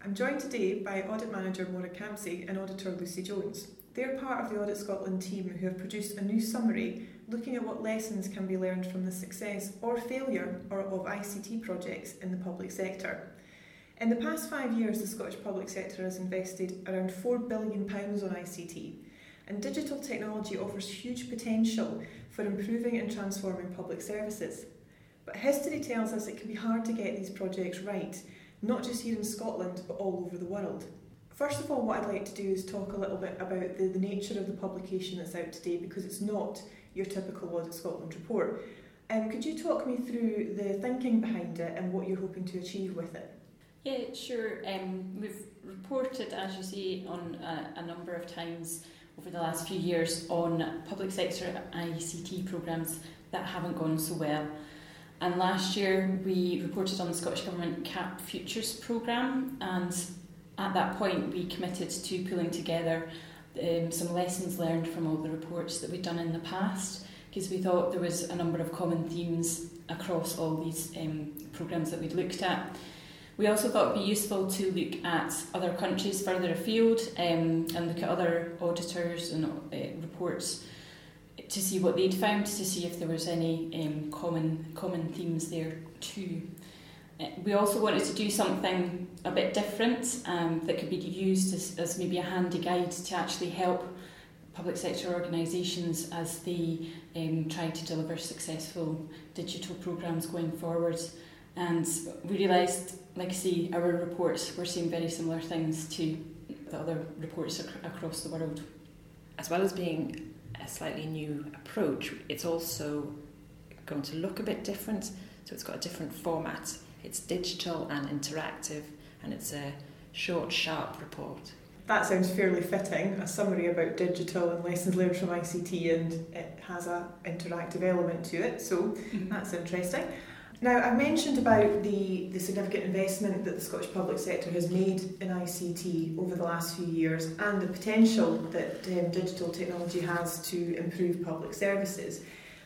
I'm joined today by Audit Manager Maura Campsey and Auditor Lucy Jones. They're part of the Audit Scotland team who have produced a new summary looking at what lessons can be learned from the success or failure of ICT projects in the public sector. In the past 5 years, the Scottish public sector has invested around £4 billion on ICT, and digital technology offers huge potential for improving and transforming public services. But history tells us it can be hard to get these projects right, not just here in Scotland, but all over the world. First of all, what I'd like to do is talk a little bit about the nature of the publication that's out today, because it's not your typical Audit Scotland report. Could you talk me through the thinking behind it and what you're hoping to achieve with it? Yeah, sure. We've reported, as you say, on a number of times over the last few years on public sector ICT programmes that haven't gone so well. And last year we reported on the Scottish Government CAP Futures programme, and at that point we committed to pulling together some lessons learned from all the reports that we'd done in the past, because we thought there was a number of common themes across all these programmes that we'd looked at. We also thought it would be useful to look at other countries further afield and look at other auditors and reports to see what they'd found, to see if there was any common themes there too. We also wanted to do something a bit different that could be used as maybe a handy guide to actually help public sector organisations as they try to deliver successful digital programmes going forward. And we realised, like I say, our reports were saying very similar things to the other reports across the world. As well as being a slightly new approach, it's also going to look a bit different. So it's got a different format. It's digital and interactive, and it's a short, sharp report. That sounds fairly fitting, a summary about digital and lessons learned from ICT, and it has an interactive element to it, so that's interesting. Now, I've mentioned about the significant investment that the Scottish public sector has made in ICT over the last few years and the potential that digital technology has to improve public services.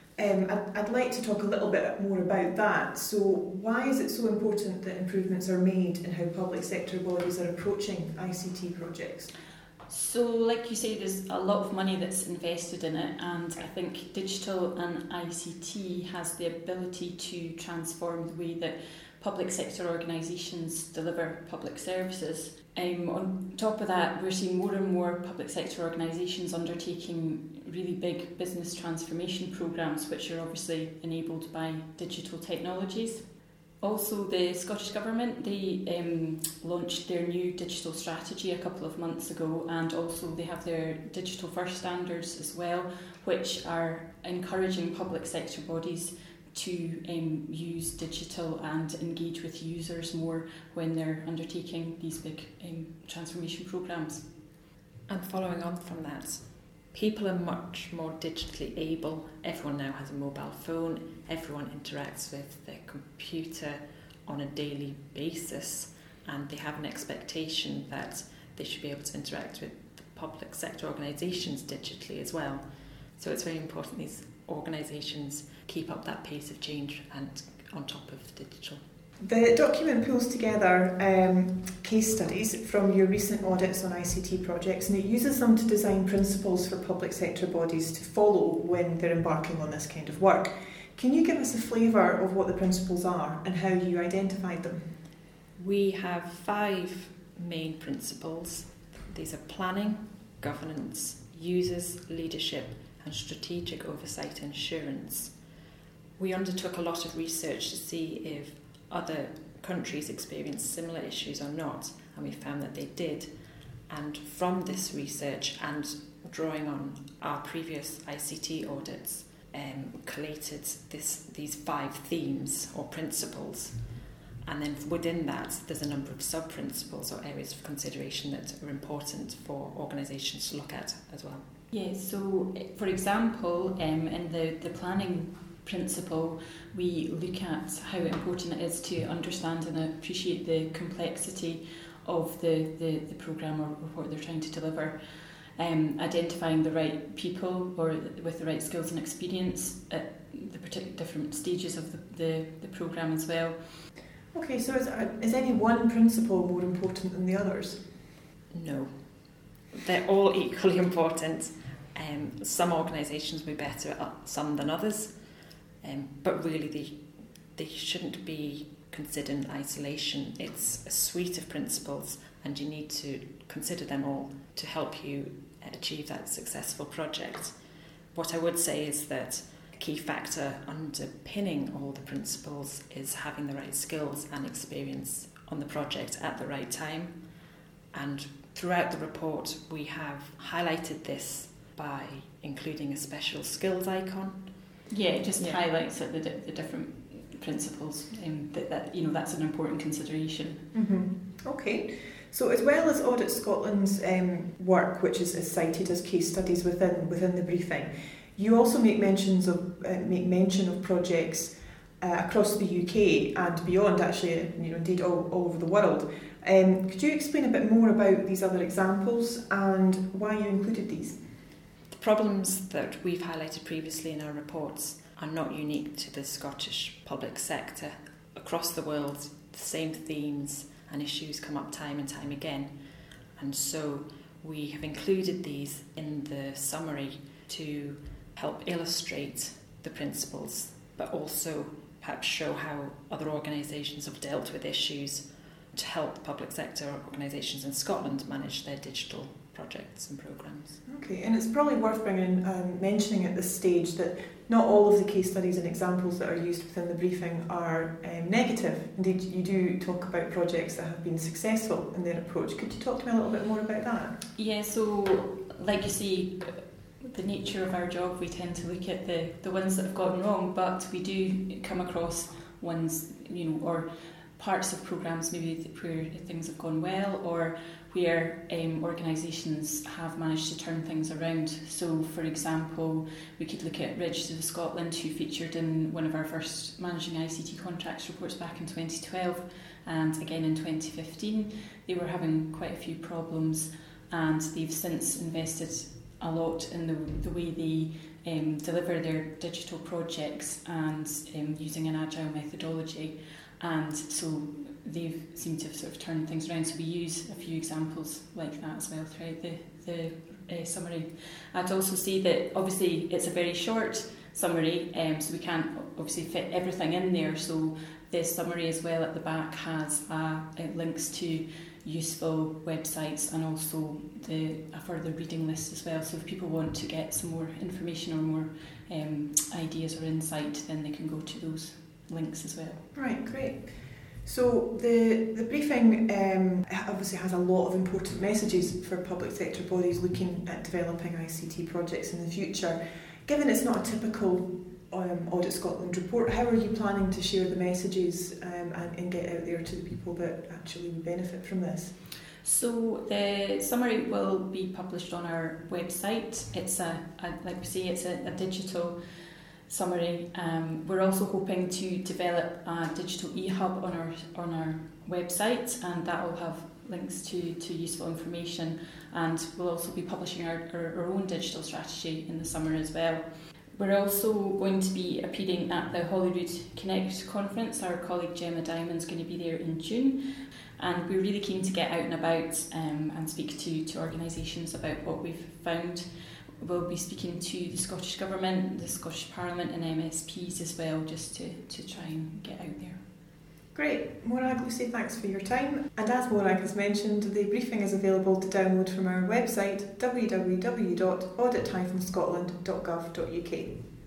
I'd like to talk a little bit more about that. So why is it so important that improvements are made in how public sector bodies are approaching ICT projects? So, like you say, there's a lot of money that's invested in it, and I think digital and ICT has the ability to transform the way that public sector organisations deliver public services. On top of that, we're seeing more and more public sector organisations undertaking really big business transformation programmes, which are obviously enabled by digital technologies. Also, the Scottish Government, they launched their new digital strategy a couple of months ago, and also they have their Digital First standards as well, which are encouraging public sector bodies to use digital and engage with users more when they're undertaking these big transformation programmes. And following on from that, people are much more digitally able. Everyone now has a mobile phone. Everyone interacts with their computer on a daily basis, and they have an expectation that they should be able to interact with the public sector organisations digitally as well. So it's very important these organisations keep up that pace of change and on top of digital. The document pulls together case studies from your recent audits on ICT projects, and it uses them to design principles for public sector bodies to follow when they're embarking on this kind of work. Can you give us a flavour of what the principles are and how you identified them? We have 5 main principles. These are planning, governance, users, leadership, and strategic oversight and assurance. We undertook a lot of research to see if other countries experience similar issues or not, and we found that they did. And from this research and drawing on our previous ICT audits, collated these 5 themes or principles. And then within that, there's a number of sub-principles or areas of consideration that are important for organisations to look at as well. Yeah, so for example, in the planning principle, we look at how important it is to understand and appreciate the complexity of the programme or what they're trying to deliver. Identifying the right people or with the right skills and experience at the different stages of the programme as well. Okay, so is any one principle more important than the others? No. They're all equally important. Some organisations will be better at some than others, but really they shouldn't be considered in isolation. It's a suite of principles, and you need to consider them all to help you achieve that successful project. What I would say is that a key factor underpinning all the principles is having the right skills and experience on the project at the right time. And throughout the report, we have highlighted this by including a special skills icon. Yeah, it just highlights the different principles, that's an important consideration. Mm-hmm. Okay. So as well as Audit Scotland's work, which is cited as case studies within the briefing, you also make mention of projects across the UK and beyond, actually, indeed all over the world. Could you explain a bit more about these other examples and why you included these? The problems that we've highlighted previously in our reports are not unique to the Scottish public sector. Across the world, the same themes and issues come up time and time again. And so we have included these in the summary to help illustrate the principles, but also perhaps show how other organisations have dealt with issues to help public sector organisations in Scotland manage their digital projects and programmes. Okay, and it's probably worth mentioning at this stage that not all of the case studies and examples that are used within the briefing are negative. Indeed, you do talk about projects that have been successful in their approach. Could you talk to me a little bit more about that? Yeah, so like you see, the nature of our job, we tend to look at the ones that have gone wrong, but we do come across ones, or parts of programmes maybe where things have gone well, or where organisations have managed to turn things around. So, for example, we could look at Registered Scotland, who featured in one of our first Managing ICT Contracts reports back in 2012, and again in 2015. They were having quite a few problems, and they've since invested a lot in the way they deliver their digital projects and using an agile methodology. And so they've seemed to have sort of turned things around. So we use a few examples like that as well throughout the summary. I'd also say that obviously it's a very short summary, so we can't obviously fit everything in there. So the summary as well at the back has links to useful websites and also a further reading list as well. So if people want to get some more information or more ideas or insight, then they can go to those links as well. Right, great. So the briefing obviously has a lot of important messages for public sector bodies looking at developing ICT projects in the future. Given it's not a typical Audit Scotland report, how are you planning to share the messages and get out there to the people that actually would benefit from this? So the summary will be published on our website. It's like we say, it's a digital summary. We're also hoping to develop a digital e-hub on our website, and that will have links to useful information, and we'll also be publishing our own digital strategy in the summer as well. We're also going to be appearing at the Holyrood Connect conference. Our colleague Gemma Diamond's going to be there in June, and we're really keen to get out and about and speak to organisations about what we've found. We'll be speaking to the Scottish Government, the Scottish Parliament and MSPs as well, just to try and get out there. Great. Morag, Lucy, thanks for your time. And as Morag has mentioned, the briefing is available to download from our website www.audit-scotland.gov.uk.